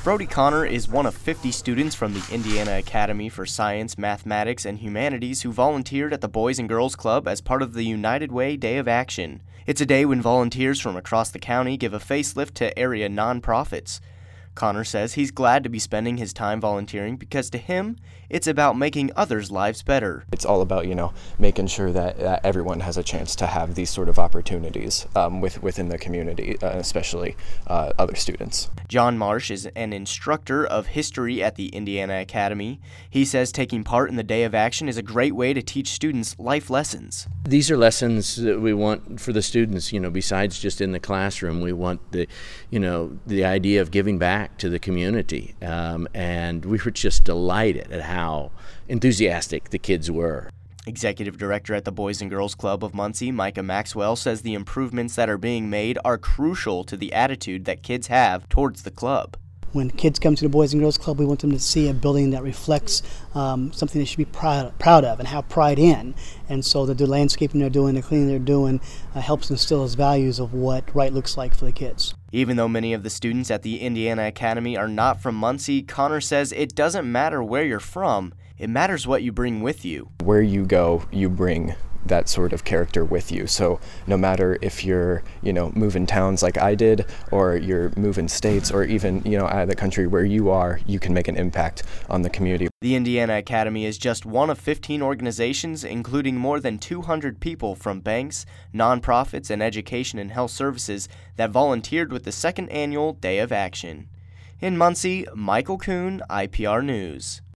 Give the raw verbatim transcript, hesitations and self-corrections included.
Brody Connor is one of fifty students from the Indiana Academy for Science, Mathematics, and Humanities who volunteered at the Boys and Girls Club as part of the United Way Day of Action. It's a day when volunteers from across the county give a facelift to area nonprofits. Connor says he's glad to be spending his time volunteering because to him, it's about making others' lives better. It's all about, you know, making sure that uh, everyone has a chance to have these sort of opportunities um, with, within the community, uh, especially uh, other students. John Marsh is an instructor of history at the Indiana Academy. He says taking part in the Day of Action is a great way to teach students life lessons. These are lessons that we want for the students, you know, besides just in the classroom. We want the, you know, the idea of giving back to the community, um, and we were just delighted at how enthusiastic the kids were. Executive Director at the Boys and Girls Club of Muncie, Micah Maxwell, says the improvements that are being made are crucial to the attitude that kids have towards the club. When kids come to the Boys and Girls Club, we want them to see a building that reflects um, something they should be proud, proud of and have pride in. And so the, the landscaping they're doing, the cleaning they're doing, uh, helps instill those values of what right looks like for the kids. Even though many of the students at the Indiana Academy are not from Muncie, Connor says it doesn't matter where you're from, it matters what you bring with you. Where you go, you bring that sort of character with you. So no matter if you're, you know, moving towns like I did, or you're moving states, or even, you know, out of the country, where you are, you can make an impact on the community. The Indiana Academy is just one of fifteen organizations, including more than two hundred people from banks, nonprofits, and education and health services that volunteered with the second annual Day of Action. In Muncie, Michael Kuhn, I P R News.